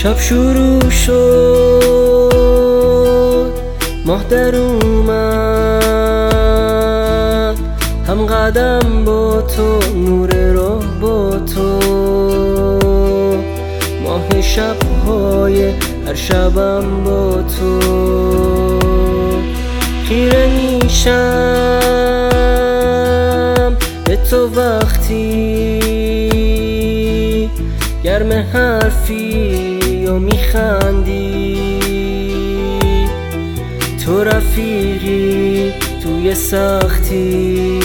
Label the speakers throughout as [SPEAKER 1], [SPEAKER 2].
[SPEAKER 1] شب شروع شد، ماه در اومد، هم قدم با تو، نور راه با تو، ماه شب‌های هر شبم با تو. خیره میشم به تو وقتی گرم حرفی و میخندی، تو رفیقی توی سختی.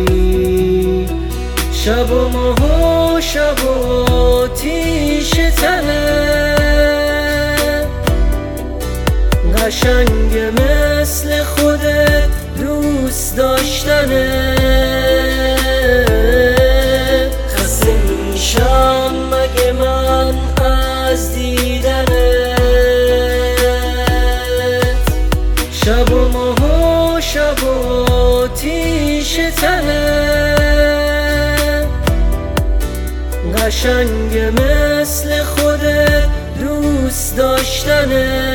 [SPEAKER 1] شب و ماه و شب و آتیش تنه، قشنگ مثل خودت دوست داشتنه. خسته میشم مگه من از دیدنت، شب و ماه و شب و آتیش تنه، قشنگ مثل خودت دوست داشتنه.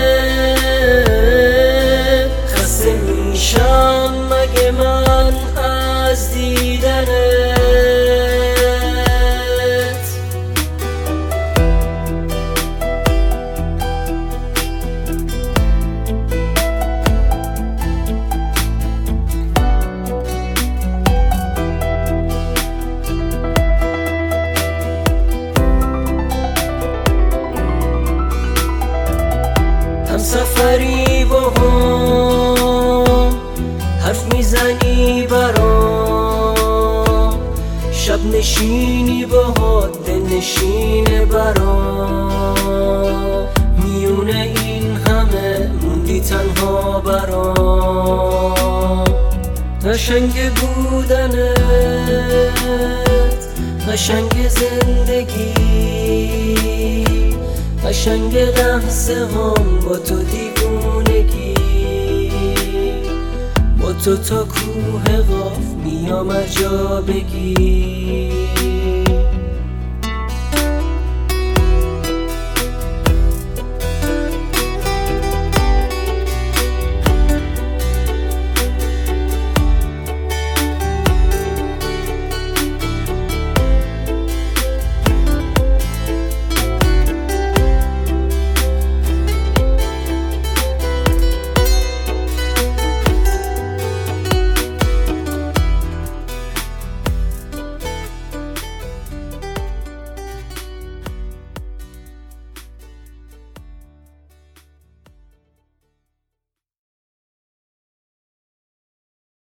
[SPEAKER 1] خسته میشم مگه من از دیدنت. سفری با هم حرف میزنی برام، شب نشینی با دل نشینه برام، میونه این همه موندی تنها برام. قشنگ بودنت، قشنگ زندگی، قشنگ لحظه هم با تو دیوونگی. با تو تا کوه قاف میام هر جا بگی.